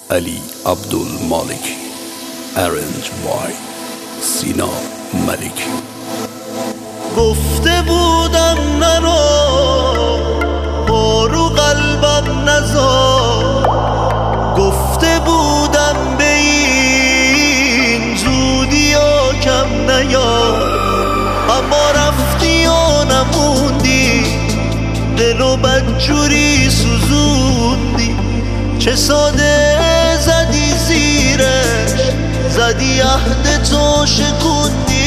Ali Abdul Malik, arranged by Sina Malik. گفته بودم نرو پارو قلبم نزار، گفته بودم به این زودی ها کم نیار، اما رفتی و نموندی، دلو بدجوری سوزوندی. چه ساده زدی زیرش، زدی عهد تو شکوندی.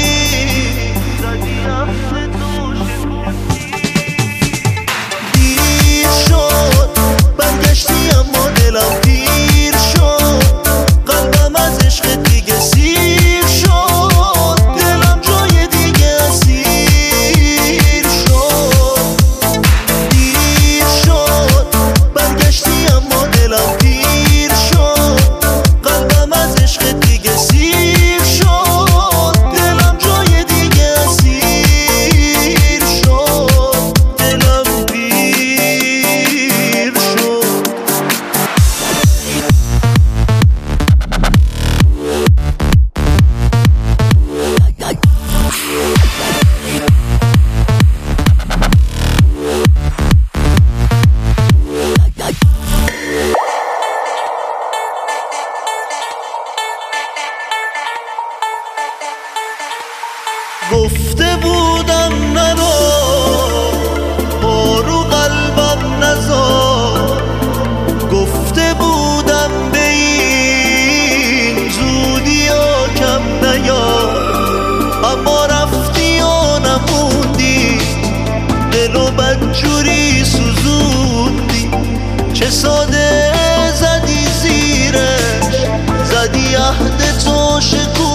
دیر شد برگشتی اما دلم پیر شد، قلبم از عشق دیگه سیر شد، دلم جای دیگه اسیر شد. دیر شد برگشتی اما دلم پیر شد، قلبم از عشق دیگه سیر شد، دلم جای دیگه اسیر شد، دلم پیر شد. گفته بودم نرو پارو قلبم نزار، گفته بودم به این زودی ها کم نیار، اما رفتی و نموندی، دلو بدجوری سوزوندی. چه ساده زدی زیرش، زدی عهد تو شکوندی.